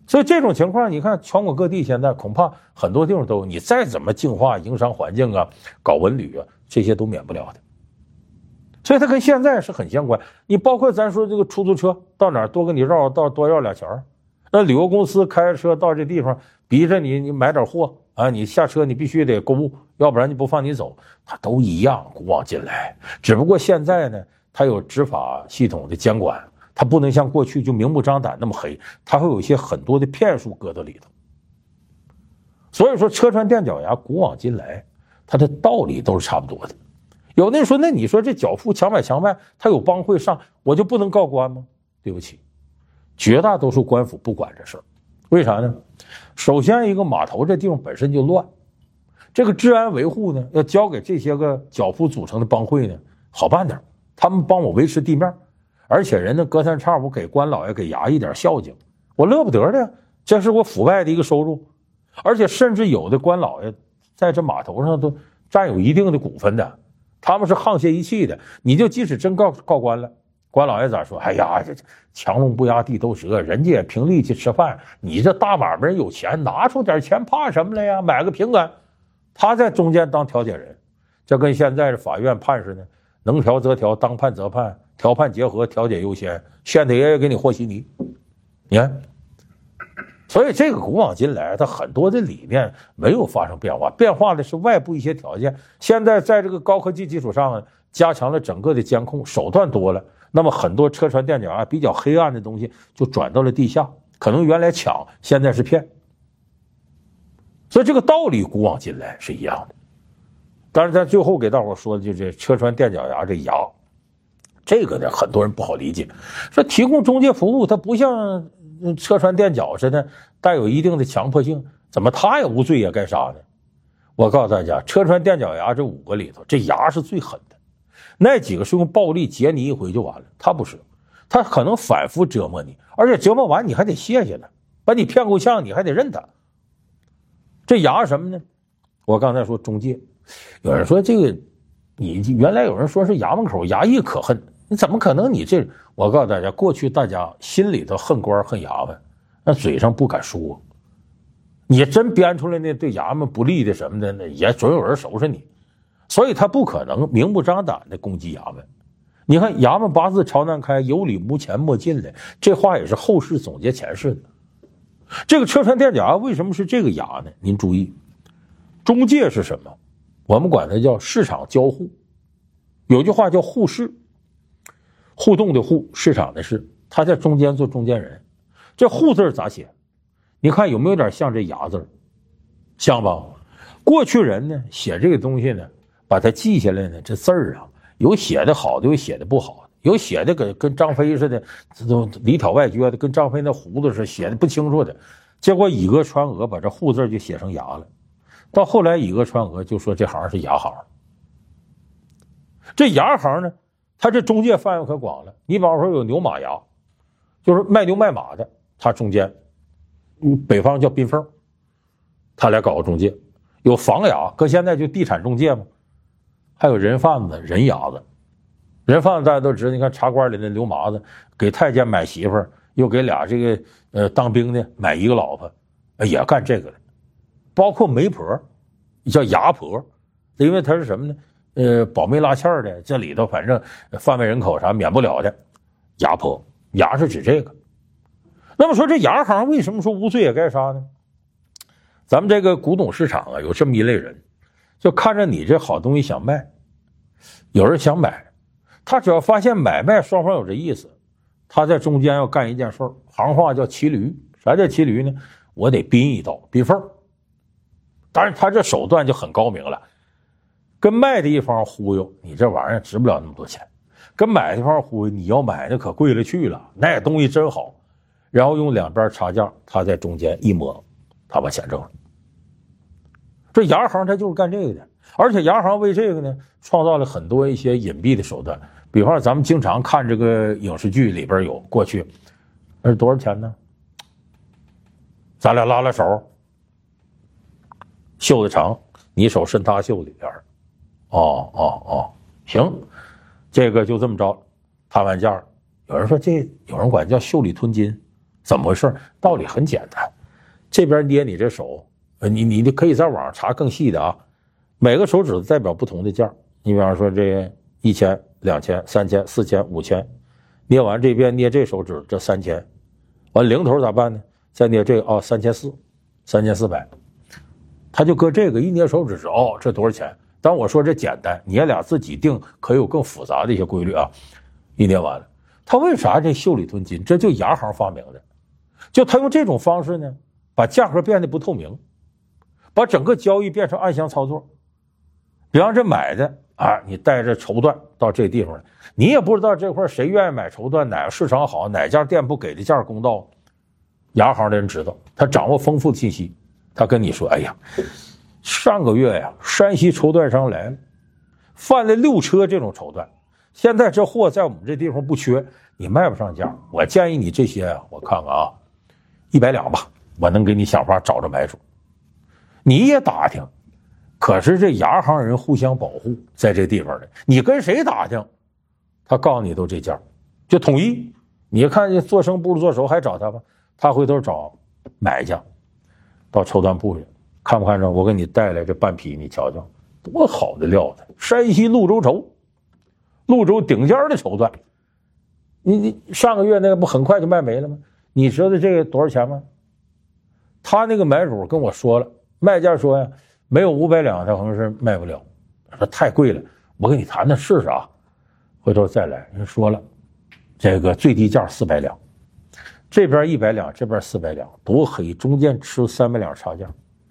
所以这种情况，你看全国各地现在恐怕很多地方都有，你再怎么净化营商环境啊，搞文旅啊，这些都免不了的。所以它跟现在是很相关。你包括咱说这个出租车到哪儿多给你绕道多绕俩钱儿，那旅游公司开着车到这地方，逼着你你买点货啊，你下车你必须得购物，要不然就不放你走，它都一样古往今来。只不过现在呢，它有执法系统的监管。它不能像过去就明目张胆那么黑，它会有一些很多的骗术搁到里头。所以说车船垫脚牙古往今来，它的道理都是差不多的。有的人说，那你说这脚夫强买强卖，他有帮会上，我就不能告官吗？对不起，绝大多数官府不管这事儿。为啥呢？首先一个码头这地方本身就乱，这个治安维护呢要交给这些个脚夫组成的帮会呢好办点，他们帮我维持地面。而且人家隔三差五给官老爷给衙一点孝敬，我乐不得的呀，这是我府外的一个收入。而且甚至有的官老爷在这码头上都占有一定的股份的，他们是沆瀣一气的。你就即使真告告官了，官老爷咋说？哎呀，这强龙不压地头蛇，人家也凭力气吃饭，你这大买卖人有钱，拿出点钱怕什么了呀？买个平安。他在中间当调解人，这跟现在的法院判似的，能调则调，当判则判，调判结合，调解优先，县太爷爷给你和稀泥。你看，所以这个古往今来，它很多的理念没有发生变化，变化的是外部一些条件。现在在这个高科技基础上，加强了整个的监控，手段多了，那么很多车船垫脚啊比较黑暗的东西就转到了地下，可能原来抢，现在是骗。所以这个道理古往今来是一样的。当然咱最后给大伙说的就是车船垫脚牙这牙，这个呢很多人不好理解，说提供中介服务它不像车船垫脚似的带有一定的强迫性，怎么他也无罪也该杀呢？我告诉大家，车船垫脚牙这五个里头，这牙是最狠的，那几个是用暴力截你一回就完了，他不是，他可能反复折磨你，而且折磨完你还得谢谢他，把你骗够呛你还得认他。这牙什么呢？我刚才说中介，有人说这个你原来有人说是衙门口衙役可恨，你怎么可能你这？我告诉大家，过去大家心里头恨官恨衙门，那嘴上不敢说，你真编出来那对衙门不利的什么的，那也准有人收拾你，所以他不可能明目张胆的攻击衙门。你看衙门八字朝南开，有理无钱莫进来，这话也是后世总结前世的。这个车船垫脚牙为什么是这个牙呢？您注意，中介是什么？我们管它叫市场交互，有句话叫互市，互动的互，市场的市，他在中间做中间人。这互字咋写？你看有没有点像这牙字？像吧？过去人呢写这个东西呢，把它记下来呢，这字儿啊，有写的好的，有写的不好的，有写的跟跟张飞似的，这都里挑外撅的，跟张飞那胡子似的，写的不清楚的。结果以讹传讹，把这互字就写成牙了。到后来以讹传讹，就说这行是牙行。这牙行呢，它这中介范围可广了。你比方说有牛马牙，就是卖牛卖马的，它中间，嗯，北方叫宾凤，他来搞个中介。有房牙，搁现在就地产中介嘛。还有人贩子、人牙子。人贩子大家都知道，你看茶馆里的刘麻子给太监买媳妇儿，又给俩这个呃当兵的买一个老婆，也干这个的。包括媒婆，叫牙婆，因为他是什么呢？呃，保媒拉纤的，这里头反正贩卖人口啥免不了的。牙婆，牙是指这个。那么说这牙行为什么说无罪也该杀呢？咱们这个古董市场啊，有这么一类人，就看着你这好东西想卖，有人想买，他只要发现买卖双方有这意思，他在中间要干一件事儿，行话叫骑驴。啥叫骑驴呢？我得逼一刀，逼缝。当然他这手段就很高明了，跟卖的一方忽悠你这玩意儿值不了那么多钱，跟买的一方忽悠你要买的可贵了去了，那东西真好，然后用两边差价，他在中间一摸，他把钱挣了。这牙行他就是干这个的，而且牙行为这个呢创造了很多一些隐蔽的手段。比方说咱们经常看这个影视剧里边有，过去那是多少钱呢？咱俩拉拉手，袖子长，你手伸他袖子里边，哦哦哦，行，这个就这么着，谈完价。有人说这有人管叫袖里吞金， 怎么回事？道理很简单，这边捏你这手，你你可以在网上查更细的啊。每个手指头代表不同的价，你比方说这一千、两千、三千、四千、五千，捏完这边捏这手指这三千，完零头咋办呢？再捏这个哦三千四，三千四百，他就搁这个一捏手指哦这多少钱？当我说这简单，你也俩自己定，可有更复杂的一些规律啊。一捏完了，他为啥这袖里吞金？这就牙行发明的，就他用这种方式呢，把价格变得不透明，把整个交易变成暗箱操作。比方这买的啊，你带着绸缎到这地方来，你也不知道这块谁愿意买绸缎，哪个市场好，哪家店铺给的价公道。牙行的人知道，他掌握丰富的信息，他跟你说：“哎呀，上个月呀，山西绸缎商来了，贩了六车这种绸缎，现在这货在我们这地方不缺，你卖不上价。我建议你这些啊，我看看啊，一百两吧，我能给你想法找着买主。”你也打听。可是这牙行人互相保护，在这地方的，你跟谁打听，他告诉你都这价，就统一。你看这做生不如做熟，还找他吧？他回头找买家，到绸缎铺去，看不看着？我给你带来这半匹，你瞧瞧，多好的料子！山西潞州绸，潞州顶尖的绸缎。你你上个月那个不很快就卖没了吗？你知道这个多少钱吗？他那个买主跟我说了，卖家说呀。没有五百两，他可能是卖不了，说太贵了，我给你谈谈试试啊，回头再来。人说了，这个最低价四百两，这边一百两，这边四百两，多黑，中间吃三百两差价。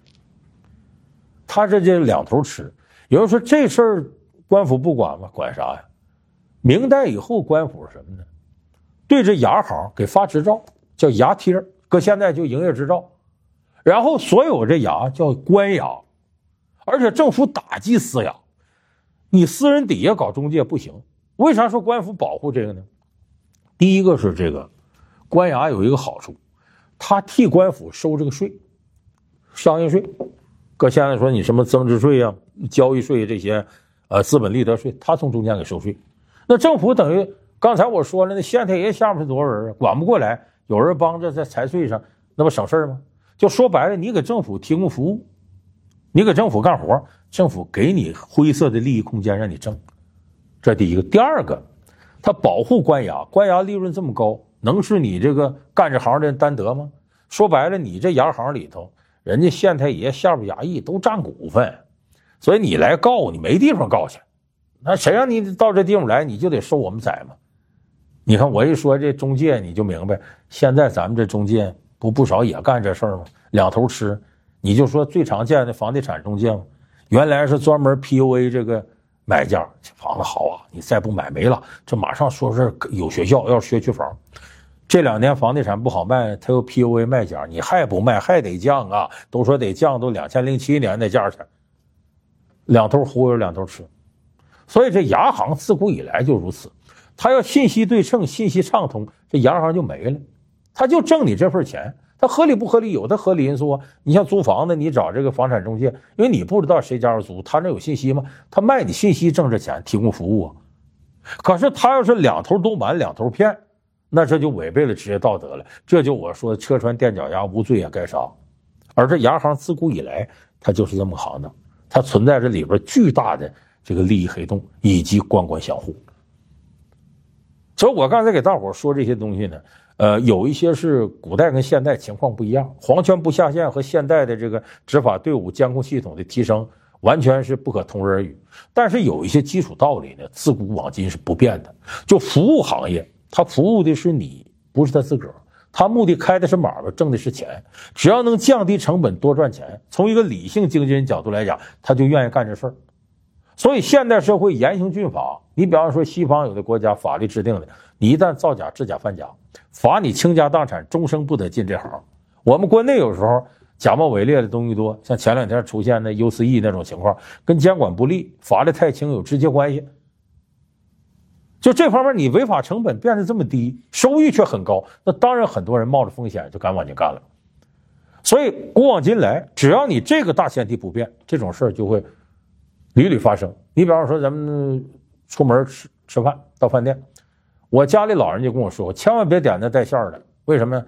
他这就两头吃。有人说这事儿官府不管吗？管啥呀？明代以后官府是什么呢？对这牙行给发执照，叫牙贴，搁现在就营业执照，然后所有这牙叫官牙。而且政府打击私牙，你私人底下搞中介不行。为啥说官府保护这个呢？第一个是这个官衙有一个好处，他替官府收这个税，商业税。搁现在说你什么增值税啊、交易税这些，呃，资本利得税，他从中间给收税。那政府等于刚才我说了，那县太爷下面是多少人啊？管不过来，有人帮着在财税上，那不省事吗？就说白了，你给政府提供服务。你给政府干活，政府给你灰色的利益空间让你挣，这第一个。第二个，他保护官衙，官衙利润这么高，能是你这个干这行的人担得吗？说白了，你这牙行里头，人家县太爷、下边衙役都占股份，所以你来告你没地方告去，那谁让你到这地方来，你就得受我们宰嘛。你看我一说这中介，你就明白，现在咱们这中介不不少也干这事儿吗？两头吃。你就说最常见的房地产中介嘛，原来是专门 P U A 这个买家，这房子好啊，你再不买没了，这马上说是有学校要学区房。这两年房地产不好卖，他又 P U A 卖家，你还不卖还得降啊，都说得降，都两千零七年那价钱，两头忽悠两头吃。所以这牙行自古以来就如此，他要信息对称、信息畅通，这牙行就没了，他就挣你这份钱。它合理不合理？有的合理因素啊。你像租房子，你找这个房产中介，因为你不知道谁家要租，他那有信息吗？他卖你信息挣着钱，提供服务啊。可是他要是两头都瞒，两头骗，那这就违背了职业道德了。这就我说车船垫脚丫，无罪啊该杀。而这牙行自古以来，它就是这么行的，它存在着里边巨大的这个利益黑洞以及官官相护。所以我刚才给大伙说这些东西呢。呃，有一些是古代跟现代情况不一样，皇权不下线和现代的这个执法队伍监控系统的提升完全是不可同日而语。但是有一些基础道理呢，自古往今是不变的。就服务行业，他服务的是你，不是他自个儿，他目的开的是买卖，挣的是钱。只要能降低成本，多赚钱，从一个理性经纪人角度来讲，他就愿意干这事儿。所以现代社会严刑峻法，你比方说西方有的国家法律制定的，你一旦造假、制假、贩假，罚你倾家荡产，终生不得进这行。我们国内有时候假冒伪劣的东西多，像前两天出现的 U C E 那种情况，跟监管不力、罚的太轻有直接关系。就这方面，你违法成本变得这么低，收益却很高，那当然很多人冒着风险就敢往进干了。所以古往今来，只要你这个大前提不变，这种事儿就会屡屡发生。你比方说咱们出门吃吃饭到饭店，我家里老人就跟我说，千万别点那带馅儿的，为什么？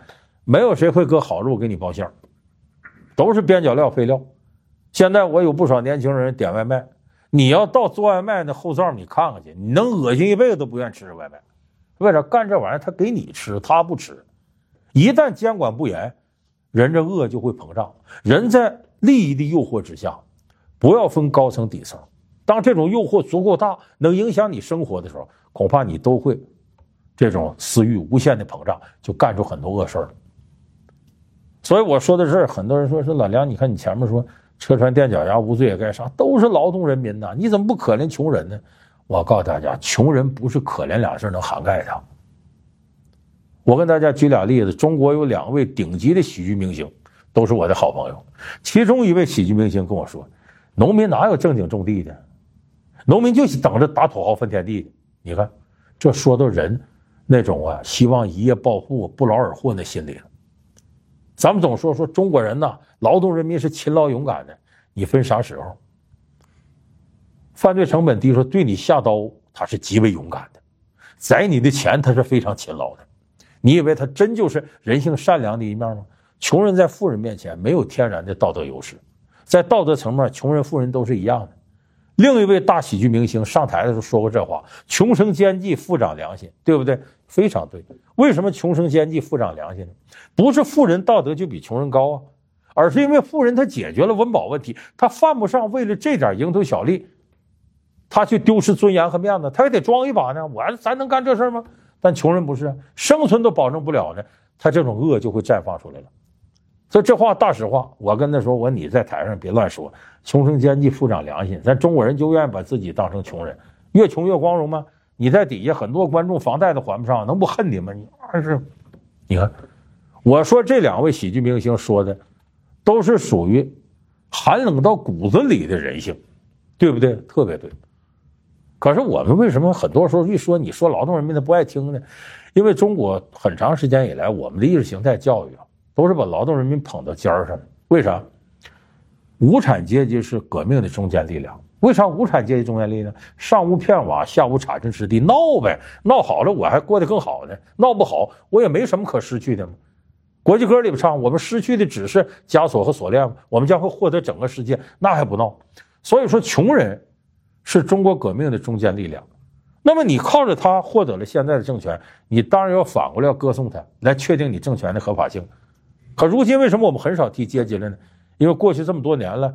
没有谁会搁好肉给你包馅儿，都是边角料配料。现在我有不少年轻人点外卖，你要到做外卖那后灶你看看去，你能恶心一辈子都不愿意吃这外卖。为啥干这玩意儿？他给你吃，他不吃。一旦监管不严，人这恶就会膨胀。人在利益的诱惑之下，不要分高层底层。当这种诱惑足够大，能影响你生活的时候，恐怕你都会这种私欲无限的膨胀，就干出很多恶事了。所以我说的是，很多人说说老梁，你看你前面说车船垫脚牙无罪也该杀，都是劳动人民呐，你怎么不可怜穷人呢？我告诉大家，穷人不是可怜两字能涵盖的。我跟大家举俩例子，中国有两位顶级的喜剧明星，都是我的好朋友。其中一位喜剧明星跟我说，农民哪有正经种地的，农民就等着打土豪分田地的。你看这说到人那种啊希望一夜暴富不劳而获的心理了。咱们总说说中国人呐，劳动人民是勤劳勇敢的，你分啥时候？犯罪成本低，说对你下刀他是极为勇敢的，宰你的钱他是非常勤劳的。你以为他真就是人性善良的一面吗？穷人在富人面前没有天然的道德优势，在道德层面穷人富人都是一样的。另一位大喜剧明星上台的时候说过这话，穷生奸计，富长良心，对不对？非常对。为什么穷生奸计，富长良心呢？不是富人道德就比穷人高啊，而是因为富人他解决了温饱问题，他犯不上为了这点蝇头小利他去丢失尊严和面子，他也得装一把呢。我咱能干这事吗？但穷人不是，生存都保证不了呢，他这种恶就会绽放出来了。所以这话大实话，我跟他说，我你在台上别乱说，穷生奸计，富长良心。咱中国人就愿意把自己当成穷人，越穷越光荣吗？你在底下很多观众房贷都还不上，能不恨你吗？你二是，你看，我说这两位喜剧明星说的，都是属于寒冷到骨子里的人性，对不对？特别对。可是我们为什么很多时候一说你说劳动人民的不爱听呢？因为中国很长时间以来，我们的意识形态教育啊，都是把劳动人民捧到尖儿上的。为啥？无产阶级是革命的中坚力量。为啥无产阶级中坚力量？上无片瓦，下无产生之地，闹呗，闹好了我还过得更好呢，闹不好我也没什么可失去的嘛。国际歌里边唱，我们失去的只是枷锁和锁链，我们将会获得整个世界，那还不闹？所以说，穷人是中国革命的中坚力量。那么你靠着他获得了现在的政权，你当然要反过来要歌颂他，来确定你政权的合法性。可如今为什么我们很少提阶级了呢？因为过去这么多年了，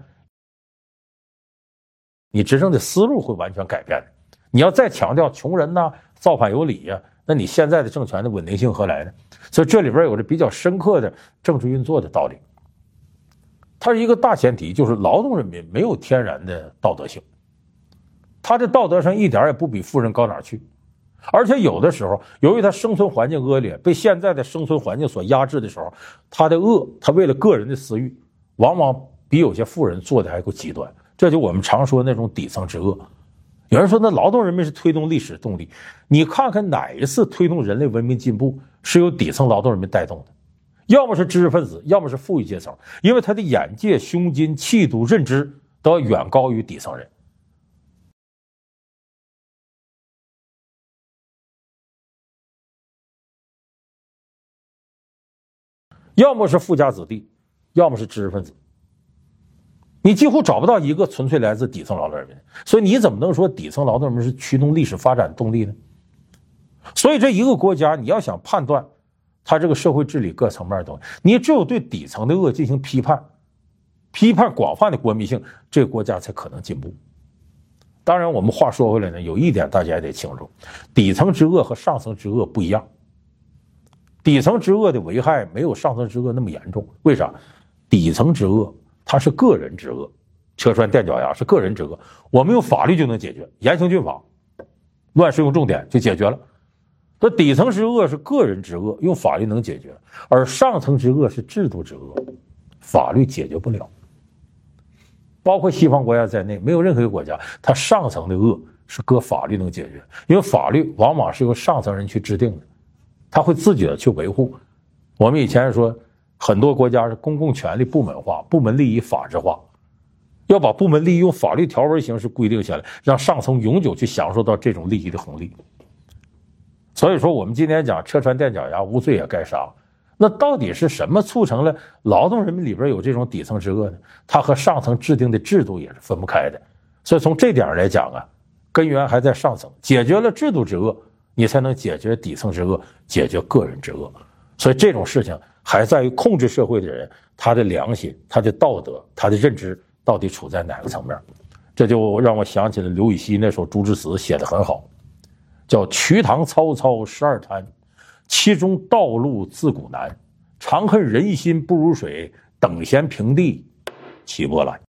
你执政的思路会完全改变的。你要再强调穷人呐、造反有理呀、啊，那你现在的政权的稳定性何来呢？所以这里边有着比较深刻的政治运作的道理。它是一个大前提，就是劳动人民没有天然的道德性，他的道德上一点也不比富人高哪去。而且有的时候，由于他生存环境恶劣，被现在的生存环境所压制的时候，他的恶，他为了个人的私欲，往往比有些富人做的还够极端。这就我们常说的那种底层之恶。有人说那劳动人民是推动历史动力，你看看哪一次推动人类文明进步是由底层劳动人民带动的？要么是知识分子，要么是富裕阶层，因为他的眼界、胸襟、气度、认知都要远高于底层人。要么是富家子弟，要么是知识分子，你几乎找不到一个纯粹来自底层劳动人民。所以你怎么能说底层劳动人民是驱动历史发展动力呢？所以这一个国家你要想判断它这个社会治理各层面的东西，你只有对底层的恶进行批判，批判广泛的国民性，这个国家才可能进步。当然我们话说回来呢，有一点大家也得清楚，底层之恶和上层之恶不一样。底层之恶的危害没有上层之恶那么严重。为啥？底层之恶它是个人之恶，车船垫脚牙是个人之恶，我们用法律就能解决，严刑峻法，乱适用重点就解决了。这底层之恶是个人之恶，用法律能解决，而上层之恶是制度之恶，法律解决不了。包括西方国家在内，没有任何一个国家它上层的恶是搁法律能解决，因为法律往往是由上层人去制定的，他会自己的去维护。我们以前说很多国家是公共权力部门化，部门利益法制化，要把部门利益用法律条文形式规定下来，让上层永久去享受到这种利益的红利。所以说我们今天讲车船垫脚牙无罪也该杀， 那到底是什么促成了劳动人民里边有这种底层之恶呢？它和上层制定的制度也是分不开的。所以从这点来讲啊，根源还在上层，解决了制度之恶，你才能解决底层之恶，解决个人之恶。所以这种事情还在于控制社会的人，他的良心、他的道德、他的认知到底处在哪个层面。这就让我想起了刘禹锡那首竹枝词，写得很好，叫瞿塘曹操十二滩，其中道路自古难，常恨人心不如水，等闲平地起波澜。